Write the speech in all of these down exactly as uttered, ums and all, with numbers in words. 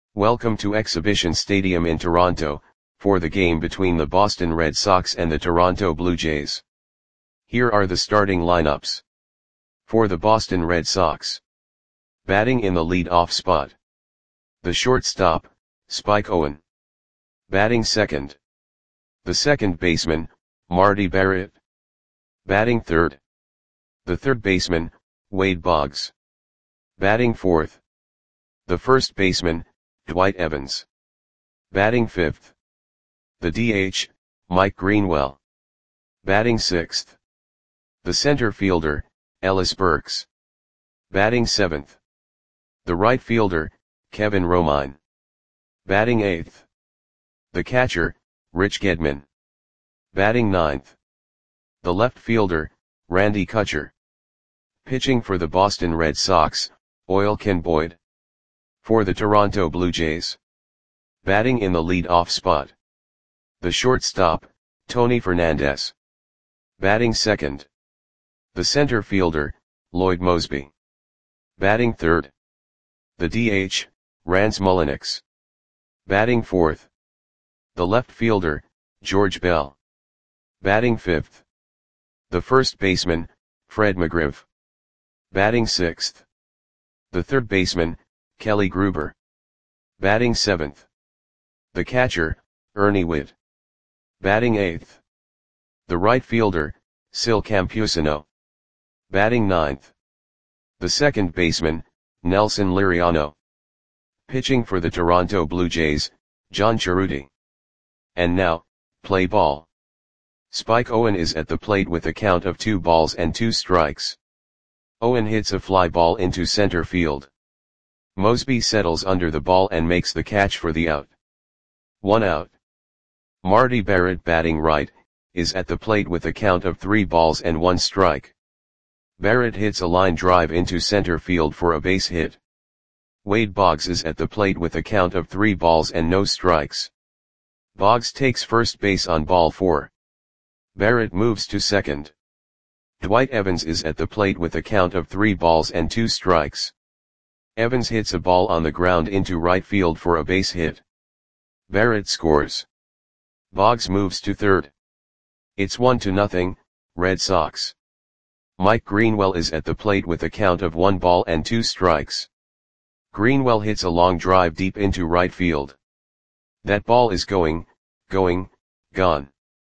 Welcome to Exhibition Stadium in Toronto, for the game between the Boston Red Sox and the Toronto Blue Jays. Here are the starting lineups. For the Boston Red Sox. Batting in the lead-off spot. The shortstop, Spike Owen. Batting second. The second baseman, Marty Barrett. Batting third. The third baseman, Wade Boggs. Batting fourth. The first baseman, Dwight Evans. Batting fifth. The D H, Mike Greenwell. Batting sixth. The center fielder, Ellis Burks. Batting seventh. The right fielder, Kevin Romine. Batting eighth. The catcher, Rich Gedman. Batting ninth. The left fielder, Randy Kutcher. Pitching for the Boston Red Sox, Oil Ken Boyd. For the Toronto Blue Jays. Batting in the lead-off spot. The shortstop, Tony Fernandez. Batting second. The center fielder, Lloyd Moseby. Batting third. The D H, Rance Mulliniks. Batting fourth. The left fielder, George Bell. Batting fifth. The first baseman, Fred McGriff. Batting sixth. The third baseman, Kelly Gruber. Batting seventh. The catcher, Ernie Whitt. Batting eighth. The right fielder, Sil Campusano. Batting ninth. The second baseman, Nelson Liriano. Pitching for the Toronto Blue Jays, John Cerruti. And now, play ball. Spike Owen is at the plate with a count of two balls and two strikes. Owen hits a fly ball into center field. Moseby settles under the ball and makes the catch for the out. One out. Marty Barrett, batting right, is at the plate with a count of three balls and one strike. Barrett hits a line drive into center field for a base hit. Wade Boggs is at the plate with a count of three balls and no strikes. Boggs takes first base on ball four. Barrett moves to second. Dwight Evans is at the plate with a count of three balls and two strikes. Evans hits a ball on the ground into right field for a base hit. Barrett scores. Boggs moves to third. It's one to nothing, Red Sox. Mike Greenwell is at the plate with a count of one ball and two strikes. Greenwell hits a long drive deep into right field. That ball is going, going, gone.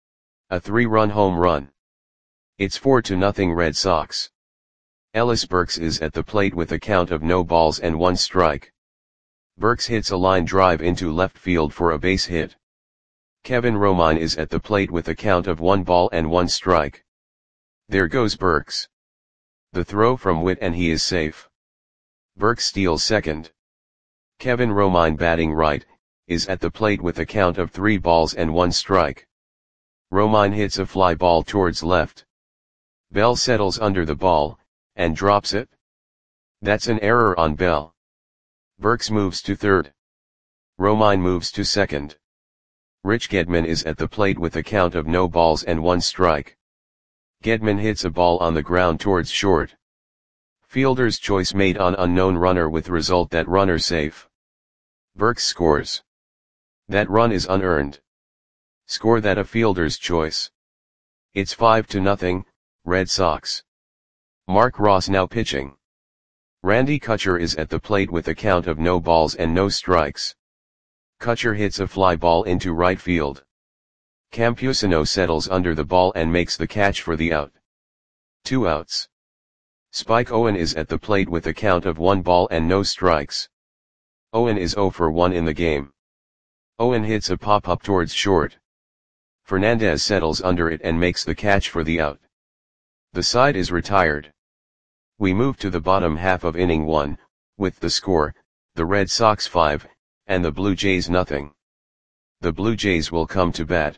A three-run home run. It's four to nothing Red Sox. Ellis Burks is at the plate with a count of no balls and one strike. Burks hits a line drive into left field for a base hit. Kevin Romine is at the plate with a count of one ball and one strike. There goes Burks. The throw from Whitt and he is safe. Burks steals second. Kevin Romine, batting right, is at the plate with a count of three balls and one strike. Romine hits a fly ball towards left. Bell settles under the ball, and drops it. That's an error on Bell. Burks moves to third. Romine moves to second. Rich Gedman is at the plate with a count of no balls and one strike. Gedman hits a ball on the ground towards short. Fielder's choice made on unknown runner with result that runner safe. Burks scores. That run is unearned. Score that a fielder's choice. It's five to nothing, Red Sox. Mark Ross now pitching. Randy Kutcher is at the plate with a count of no balls and no strikes. Kutcher hits a fly ball into right field. Campusano settles under the ball and makes the catch for the out. Two outs. Spike Owen is at the plate with a count of one ball and no strikes. Owen is zero for one in the game. Owen hits a pop-up towards short. Fernandez settles under it and makes the catch for the out. The side is retired. We move to the bottom half of inning one, with the score, the Red Sox five, and the Blue Jays nothing. The Blue Jays will come to bat.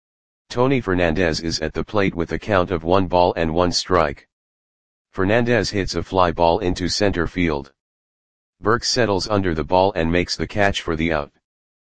Tony Fernandez is at the plate with a count of one ball and one strike. Fernandez hits a fly ball into center field. Burks settles under the ball and makes the catch for the out.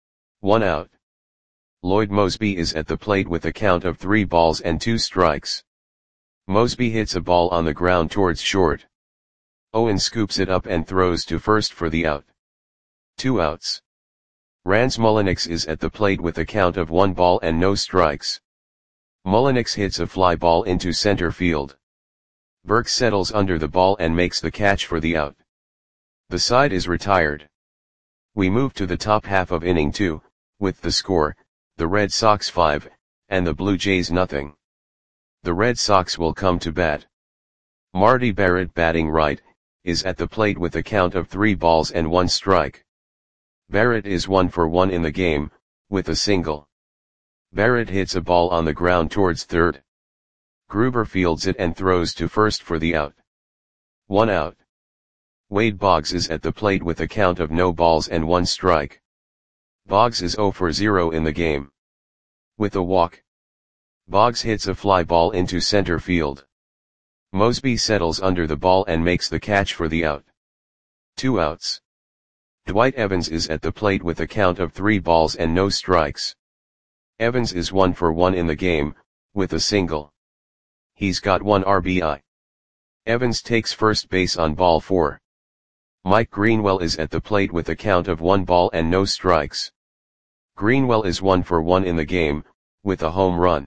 One out. Lloyd Moseby is at the plate with a count of three balls and two strikes. Moseby hits a ball on the ground towards short. Owen scoops it up and throws to first for the out. Two outs. Rans Mulliniks is at the plate with a count of one ball and no strikes. Mulliniks hits a fly ball into center field. Burks settles under the ball and makes the catch for the out. The side is retired. We move to the top half of inning two, with the score, the Red Sox five, and the Blue Jays nothing. The Red Sox will come to bat. Marty Barrett, batting right, is at the plate with a count of three balls and one strike. Barrett is one for one in the game, with a single. Barrett hits a ball on the ground towards third. Gruber fields it and throws to first for the out. One out. Wade Boggs is at the plate with a count of no balls and one strike. Boggs is zero for zero in the game. With a walk. Boggs hits a fly ball into center field. Mosby settles under the ball and makes the catch for the out. Two outs. Dwight Evans is at the plate with a count of three balls and no strikes. Evans is one for one in the game, with a single. He's got one R B I. Evans takes first base on ball four. Mike Greenwell is at the plate with a count of one ball and no strikes. Greenwell is one for one in the game, with a home run.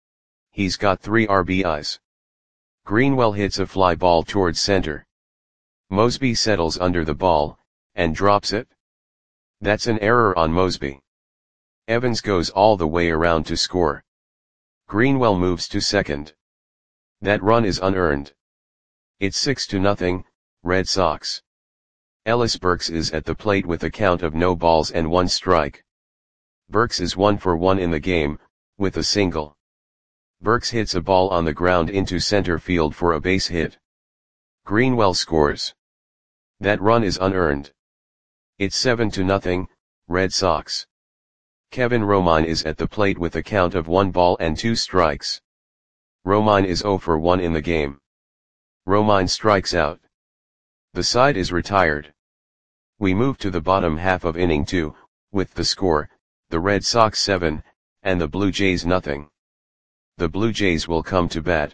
He's got three R B Is. Greenwell hits a fly ball towards center. Mosby settles under the ball, and drops it. That's an error on Mosby. Evans goes all the way around to score. Greenwell moves to second. That run is unearned. It's six to nothing, Red Sox. Ellis Burks is at the plate with a count of no balls and one strike. Burks is one for one in the game, with a single. Burks hits a ball on the ground into center field for a base hit. Greenwell scores. That run is unearned. It's seven to nothing, Red Sox. Kevin Romine is at the plate with a count of one ball and two strikes. Romine is zero for one in the game. Romine strikes out. The side is retired. We move to the bottom half of inning two, with the score, the Red Sox seven, and the Blue Jays nothing. The Blue Jays will come to bat.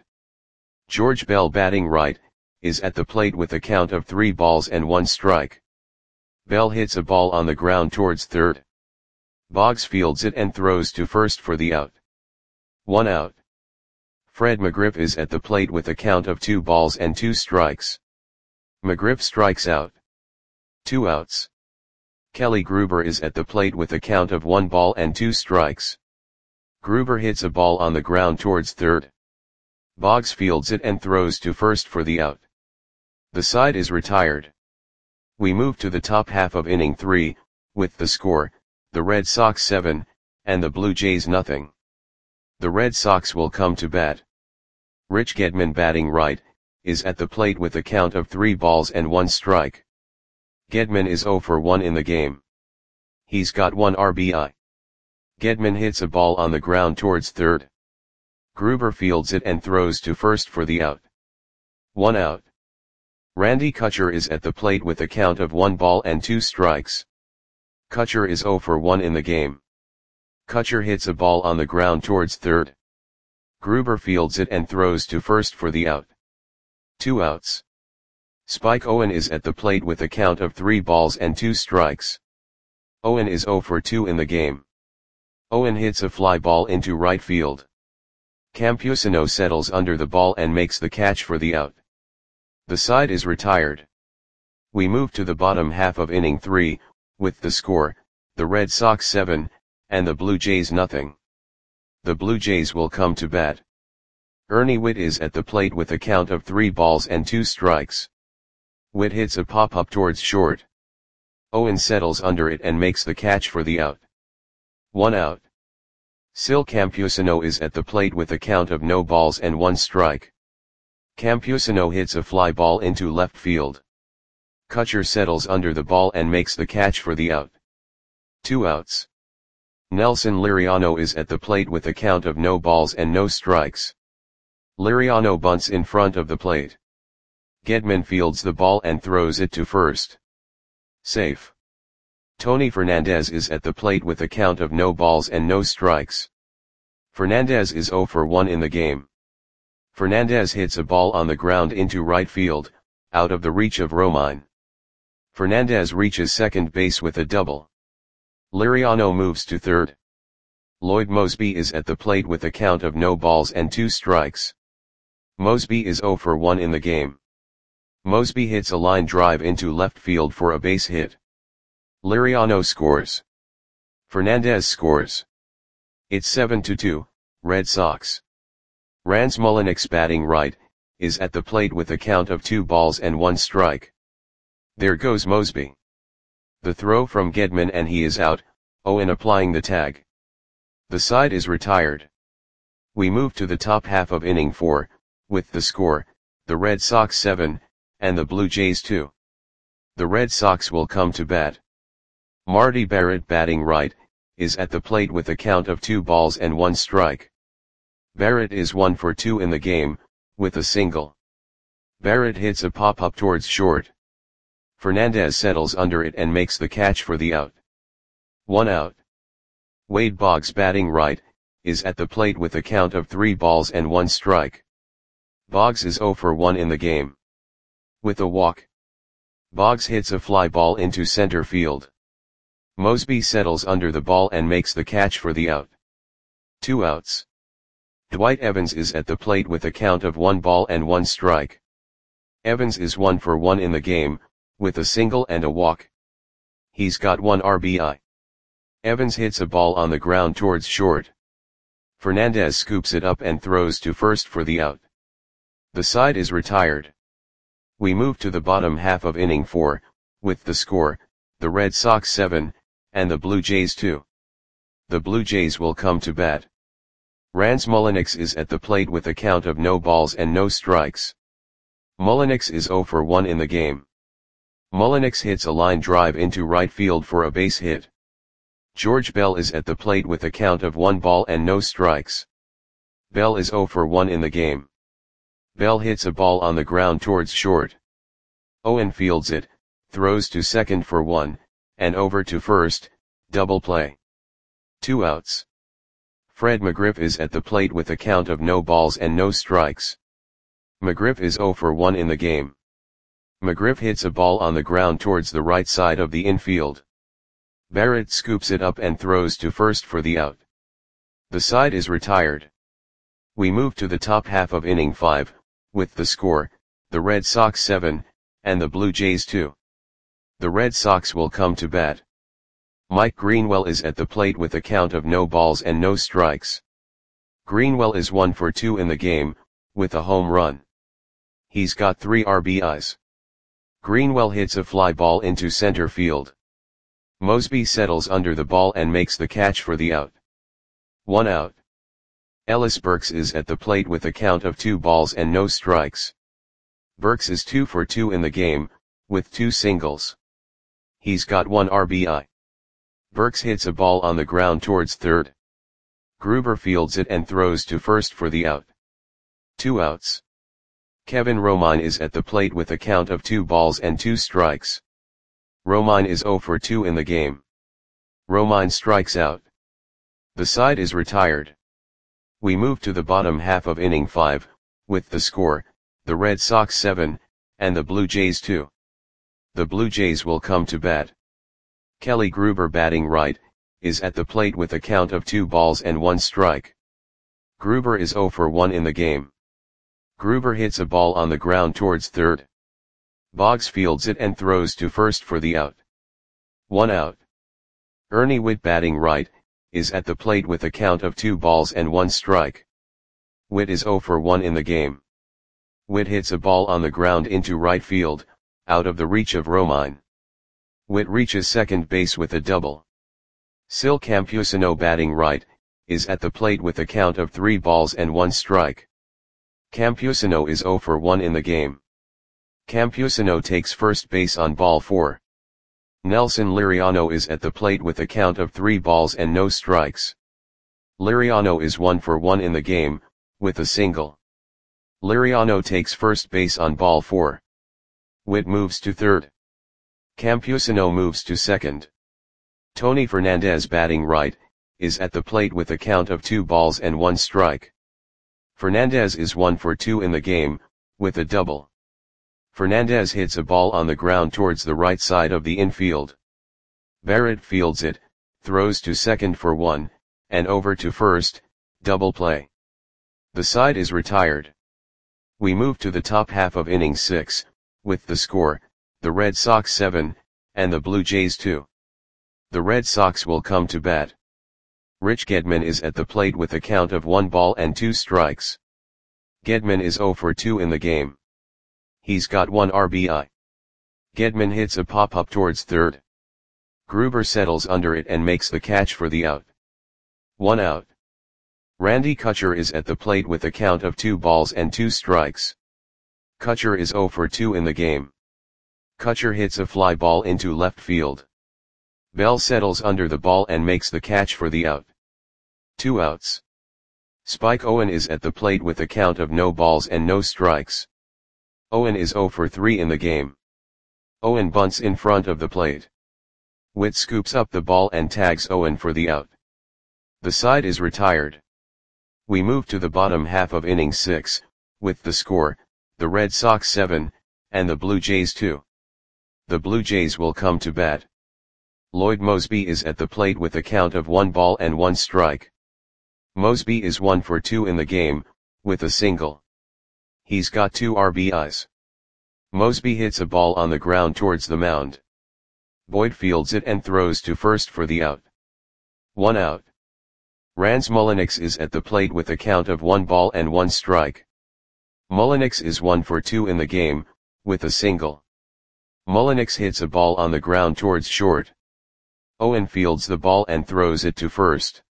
George Bell, batting right, is at the plate with a count of three balls and one strike. Bell hits a ball on the ground towards third. Boggs fields it and throws to first for the out. One out. Fred McGriff is at the plate with a count of two balls and two strikes. McGriff strikes out. Two outs. Kelly Gruber is at the plate with a count of one ball and two strikes. Gruber hits a ball on the ground towards third. Boggs fields it and throws to first for the out. The side is retired. We move to the top half of inning three, with the score, the Red Sox seven, and the Blue Jays nothing. The Red Sox will come to bat. Rich Gedman, batting right, is at the plate with a count of three balls and one strike. Gedman is zero for one in the game. He's got one R B I. Gedman hits a ball on the ground towards third. Gruber fields it and throws to first for the out. One out. Randy Kutcher is at the plate with a count of one ball and two strikes. Kutcher is zero for one in the game. Kutcher hits a ball on the ground towards third. Gruber fields it and throws to first for the out. Two outs. Spike Owen is at the plate with a count of three balls and two strikes. Owen is zero for two in the game. Owen hits a fly ball into right field. Campusano settles under the ball and makes the catch for the out. The side is retired. We move to the bottom half of inning three, with the score, the Red Sox seven, and the Blue Jays nothing. The Blue Jays will come to bat. Ernie Whitt is at the plate with a count of three balls and two strikes. Whitt hits a pop-up towards short. Owen settles under it and makes the catch for the out. One out. Sil Campusano is at the plate with a count of no balls and one strike. Campusano hits a fly ball into left field. Kutcher settles under the ball and makes the catch for the out. Two outs. Nelson Liriano is at the plate with a count of no balls and no strikes. Liriano bunts in front of the plate. Gedman fields the ball and throws it to first. Safe. Tony Fernandez is at the plate with a count of no balls and no strikes. Fernandez is zero for one in the game. Fernandez hits a ball on the ground into right field, out of the reach of Romine. Fernandez reaches second base with a double. Liriano moves to third. Lloyd Moseby is at the plate with a count of no balls and two strikes. Moseby is zero for one in the game. Moseby hits a line drive into left field for a base hit. Liriano scores. Fernandez scores. It's seven to two, Red Sox. Rans Mulliniks, batting right, is at the plate with a count of two balls and one strike. There goes Moseby. The throw from Gedman and he is out, Owen applying the tag. The side is retired. We move to the top half of inning four, with the score, the Red Sox seven, and the Blue Jays two. The Red Sox will come to bat. Marty Barrett, batting right, is at the plate with a count of two balls and one strike. Barrett is one for two in the game, with a single. Barrett hits a pop-up towards short. Fernandez settles under it and makes the catch for the out. One out. Wade Boggs, batting right, is at the plate with a count of three balls and one strike. Boggs is zero for one in the game. With a walk. Boggs hits a fly ball into center field. Moseby settles under the ball and makes the catch for the out. Two outs. Dwight Evans is at the plate with a count of one ball and one strike. Evans is one for one in the game, with a single and a walk. He's got one R B I. Evans hits a ball on the ground towards short. Fernandez scoops it up and throws to first for the out. The side is retired. We move to the bottom half of inning four, with the score, the Red Sox seven, and the Blue Jays two. The Blue Jays will come to bat. Rans Mulliniks is at the plate with a count of no balls and no strikes. Mulliniks is zero for one in the game. Mulliniks hits a line drive into right field for a base hit. George Bell is at the plate with a count of one ball and no strikes. Bell is zero for one in the game. Bell hits a ball on the ground towards short. Owen fields it, throws to second for one, and over to first, double play. Two outs. Fred McGriff is at the plate with a count of no balls and no strikes. McGriff is zero for one in the game. McGriff hits a ball on the ground towards the right side of the infield. Barrett scoops it up and throws to first for the out. The side is retired. We move to the top half of inning five, with the score, the Red Sox seven, and the Blue Jays two. The Red Sox will come to bat. Mike Greenwell is at the plate with a count of no balls and no strikes. Greenwell is one for two in the game, with a home run. He's got three R B Is. Greenwell hits a fly ball into center field. Moseby settles under the ball and makes the catch for the out. One out. Ellis Burks is at the plate with a count of two balls and no strikes. Burks is two for two in the game, with two singles. He's got one R B I. Burks hits a ball on the ground towards third. Gruber fields it and throws to first for the out. Two outs. Kevin Romine is at the plate with a count of two balls and two strikes. Romine is zero for two in the game. Romine strikes out. The side is retired. We move to the bottom half of inning five, with the score, the Red Sox seven, and the Blue Jays two. The Blue Jays will come to bat. Kelly Gruber, batting right, is at the plate with a count of two balls and one strike. Gruber is zero for one in the game. Gruber hits a ball on the ground towards third. Boggs fields it and throws to first for the out. One out. Ernie Whitt, batting right, is at the plate with a count of two balls and one strike. Whitt is zero for one in the game. Whitt hits a ball on the ground into right field, out of the reach of Romine. Whitt reaches second base with a double. Sil Campusano, batting right, is at the plate with a count of three balls and one strike. Campusano is zero for one in the game. Campusano takes first base on ball four. Nelson Liriano is at the plate with a count of three balls and no strikes. Liriano is one for one in the game, with a single. Liriano takes first base on ball four. Whitt moves to third. Campusano moves to second. Tony Fernandez, batting right, is at the plate with a count of two balls and one strike. Fernandez is one for two in the game, with a double. Fernandez hits a ball on the ground towards the right side of the infield. Barrett fields it, throws to second for one, and over to first, double play. The side is retired. We move to the top half of inning six, with the score, the Red Sox seven, and the Blue Jays two. The Red Sox will come to bat. Rich Gedman is at the plate with a count of one ball and two strikes. Gedman is oh for two in the game. He's got one R B I. Gedman hits a pop-up towards third. Gruber settles under it and makes the catch for the out. One out. Randy Kutcher is at the plate with a count of two balls and two strikes. Kutcher is oh for two in the game. Kutcher hits a fly ball into left field. Bell settles under the ball and makes the catch for the out. Two outs. Spike Owen is at the plate with a count of no balls and no strikes. Owen is oh for three in the game. Owen bunts in front of the plate. Witt scoops up the ball and tags Owen for the out. The side is retired. We move to the bottom half of inning six, with the score, the Red Sox seven, and the Blue Jays two. The Blue Jays will come to bat. Lloyd Moseby is at the plate with a count of one ball and one strike. Moseby is one for two in the game, with a single. He's got two R B Is. Moseby hits a ball on the ground towards the mound. Boyd fields it and throws to first for the out. One out. Rans Mulliniks is at the plate with a count of one ball and one strike. Mulliniks is one for two in the game, with a single. Mulliniks hits a ball on the ground towards short. Owen fields the ball and throws it to first.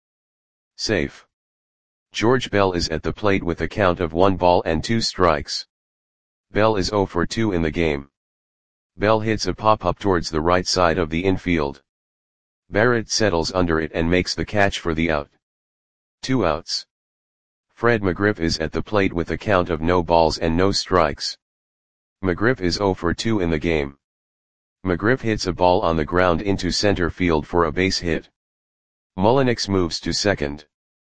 Safe. George Bell is at the plate with a count of one ball and two strikes. Bell is oh for two in the game. Bell hits a pop-up towards the right side of the infield. Barrett settles under it and makes the catch for the out. Two outs. Fred McGriff is at the plate with a count of no balls and no strikes. McGriff is oh for two in the game. McGriff hits a ball on the ground into center field for a base hit. Mulliniks moves to second.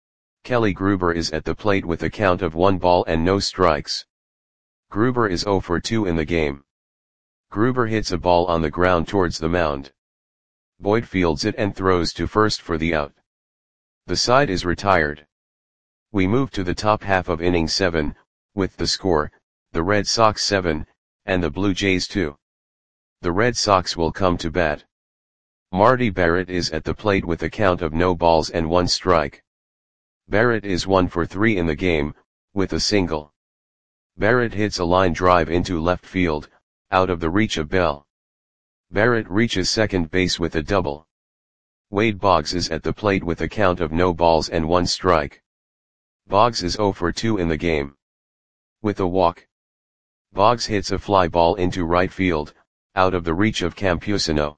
Kelly Gruber is at the plate with a count of one ball and no strikes. Gruber is oh for two in the game. Gruber hits a ball on the ground towards the mound. Boyd fields it and throws to first for the out. The side is retired. We move to the top half of inning seven, with the score, the Red Sox seven, and the Blue Jays two. The Red Sox will come to bat. Marty Barrett is at the plate with a count of no balls and one strike. Barrett is one for three in the game, with a single. Barrett hits a line drive into left field, out of the reach of Bell. Barrett reaches second base with a double. Wade Boggs is at the plate with a count of no balls and one strike. Boggs is oh for two in the game. With a walk. Boggs hits a fly ball into right field, out of the reach of Campusano.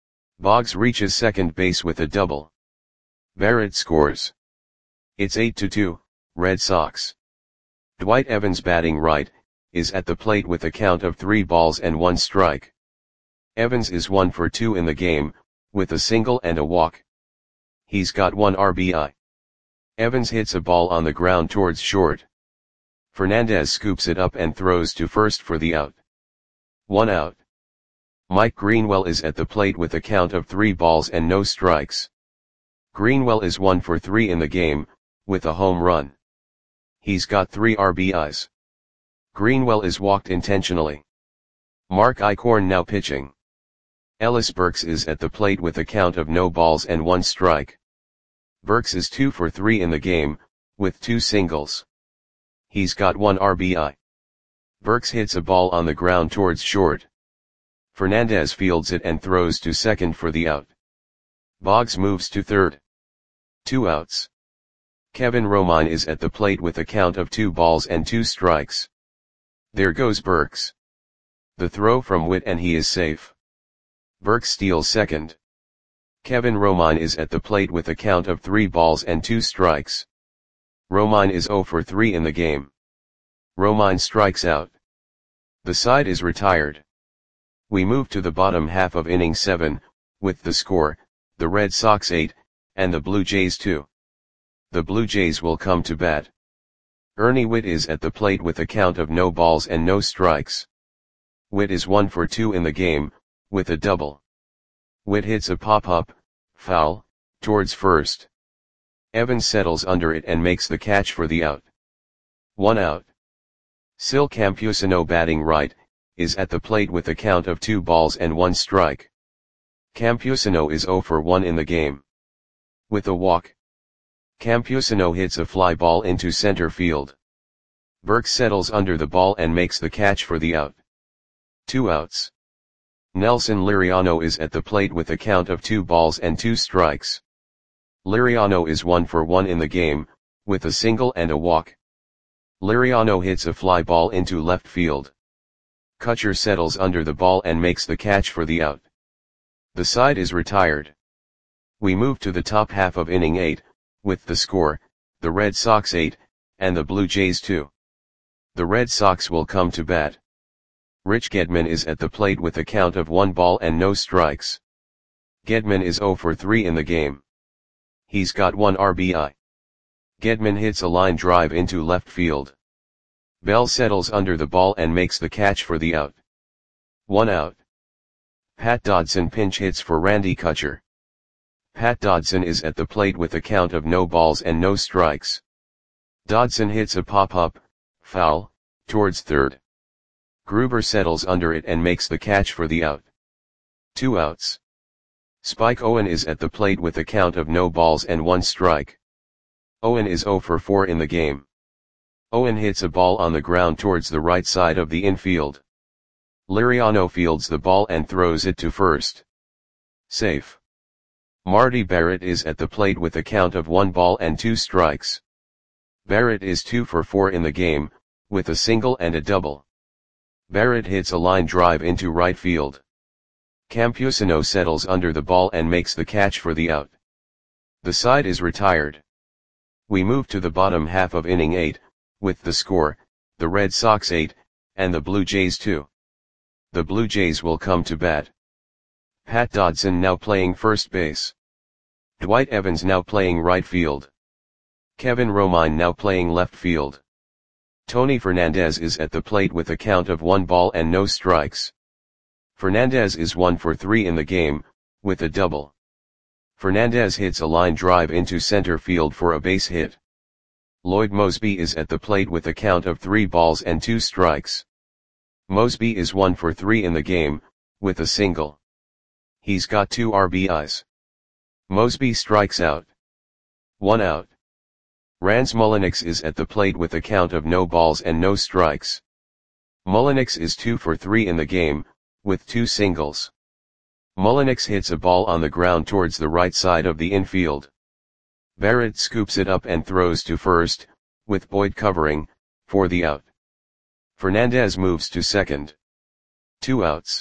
Boggs reaches second base with a double. Barrett scores. It's eight to two, Red Sox. Dwight Evans, batting right, is at the plate with a count of three balls and one strike. Evans is one for two in the game, with a single and a walk. He's got one R B I. Evans hits a ball on the ground towards short. Fernandez scoops it up and throws to first for the out. One out. Mike Greenwell is at the plate with a count of three balls and no strikes. Greenwell is one for three in the game, with a home run. He's got three R B Is. Greenwell is walked intentionally. Mark Eichhorn now pitching. Ellis Burks is at the plate with a count of no balls and one strike. Burks is two for three in the game, with two singles. He's got one R B I. Burks hits a ball on the ground towards short. Fernandez fields it and throws to second for the out. Boggs moves to third. Two outs. Kevin Romine is at the plate with a count of two balls and two strikes. There goes Burks. The throw from Witt and he is safe. Burks steals second. Kevin Romine is at the plate with a count of three balls and two strikes. Romine is oh for three in the game. Romine strikes out. The side is retired. We move to the bottom half of inning seven, with the score, the Red Sox eight, and the Blue Jays two. The Blue Jays will come to bat. Ernie Witt is at the plate with a count of no balls and no strikes. Witt is one for two in the game, with a double. Witt hits a pop-up, foul, towards first. Evans settles under it and makes the catch for the out. One out. Sil Campusano batting right, is at the plate with a count of two balls and one strike. Campusano is zero for one in the game. With a walk, Campusano hits a fly ball into center field. Burke settles under the ball and makes the catch for the out. Two outs. Nelson Liriano is at the plate with a count of two balls and two strikes. Liriano is one for one in the game, with a single and a walk. Liriano hits a fly ball into left field. Kutcher settles under the ball and makes the catch for the out. The side is retired. We move to the top half of inning eight, with the score, the Red Sox eight, and the Blue Jays two. The Red Sox will come to bat. Rich Gedman is at the plate with a count of one ball and no strikes. Gedman is zero for three in the game. He's got one R B I. Gedman hits a line drive into left field. Bell settles under the ball and makes the catch for the out. One out. Pat Dodson pinch hits for Randy Kutcher. Pat Dodson is at the plate with a count of no balls and no strikes. Dodson hits a pop-up, foul, towards third. Gruber settles under it and makes the catch for the out. Two outs. Spike Owen is at the plate with a count of no balls and one strike. Owen is zero for four in the game. Owen hits a ball on the ground towards the right side of the infield. Liriano fields the ball and throws it to first. Safe. Marty Barrett is at the plate with a count of one ball and two strikes. Barrett is two for four in the game, with a single and a double. Barrett hits a line drive into right field. Campusano settles under the ball and makes the catch for the out. The side is retired. We move to the bottom half of inning eight, with the score, the Red Sox eight, and the Blue Jays two. The Blue Jays will come to bat. Pat Dodson now playing first base. Dwight Evans now playing right field. Kevin Romine now playing left field. Tony Fernandez is at the plate with a count of one ball and no strikes. Fernandez is one for three in the game, with a double. Fernandez hits a line drive into center field for a base hit. Lloyd Mosby is at the plate with a count of three balls and two strikes. Mosby is one for three in the game, with a single. He's got two R B Is. Mosby strikes out. One out. Rans Mulliniks is at the plate with a count of no balls and no strikes. Mulliniks is two for three in the game, with two singles. Mulliniks hits a ball on the ground towards the right side of the infield. Barrett scoops it up and throws to first, with Boyd covering, for the out. Fernandez moves to second. Two outs.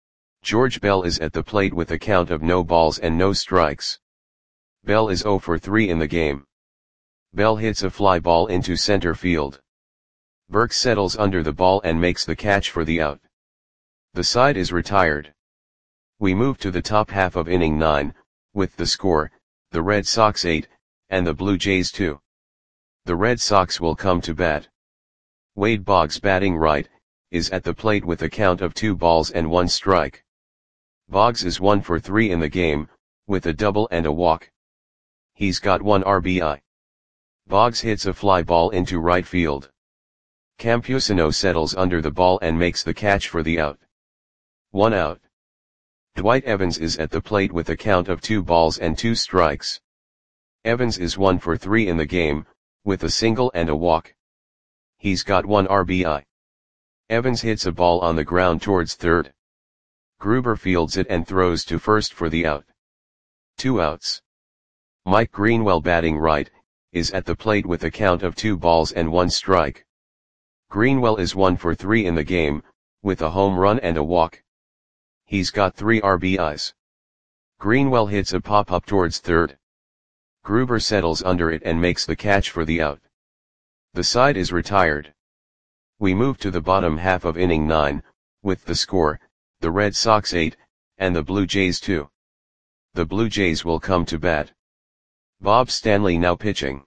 George Bell is at the plate with a count of no balls and no strikes. Bell is zero for three in the game. Bell hits a fly ball into center field. Burke settles under the ball and makes the catch for the out. The side is retired. We move to the top half of inning nine, with the score, the Red Sox eight, and the Blue Jays two. The Red Sox will come to bat. Wade Boggs batting right, is at the plate with a count of two balls and one strike. Boggs is one for three in the game, with a double and a walk. He's got one R B I. Boggs hits a fly ball into right field. Campusano settles under the ball and makes the catch for the out. One out. Dwight Evans is at the plate with a count of two balls and two strikes. Evans is one for three in the game, with a single and a walk. He's got one R B I. Evans hits a ball on the ground towards third. Gruber fields it and throws to first for the out. Two outs. Mike Greenwell batting right, is at the plate with a count of two balls and one strike. Greenwell is one for three in the game, with a home run and a walk. He's got three R B Is. Greenwell hits a pop-up towards third. Gruber settles under it and makes the catch for the out. The side is retired. We move to the bottom half of inning nine, with the score, the Red Sox eight, and the Blue Jays two. The Blue Jays will come to bat. Bob Stanley now pitching.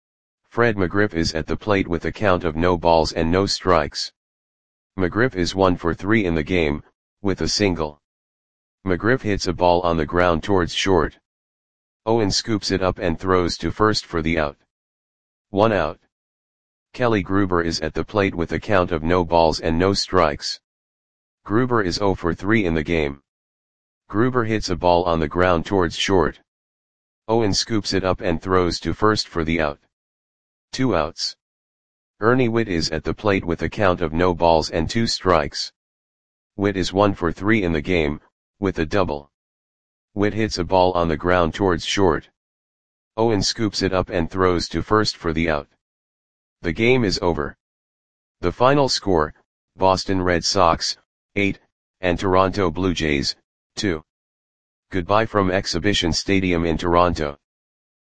Fred McGriff is at the plate with a count of no balls and no strikes. McGriff is one for three in the game, with a single. McGriff hits a ball on the ground towards short. Owen scoops it up and throws to first for the out. One out. Kelly Gruber is at the plate with a count of no balls and no strikes. Gruber is zero for three in the game. Gruber hits a ball on the ground towards short. Owen scoops it up and throws to first for the out. Two outs. Ernie Whitt is at the plate with a count of no balls and two strikes. Whitt is one for three in the game, with a double. Whitt hits a ball on the ground towards short. Owen scoops it up and throws to first for the out. The game is over. The final score, Boston Red Sox, eight, and Toronto Blue Jays, two. Goodbye from Exhibition Stadium in Toronto.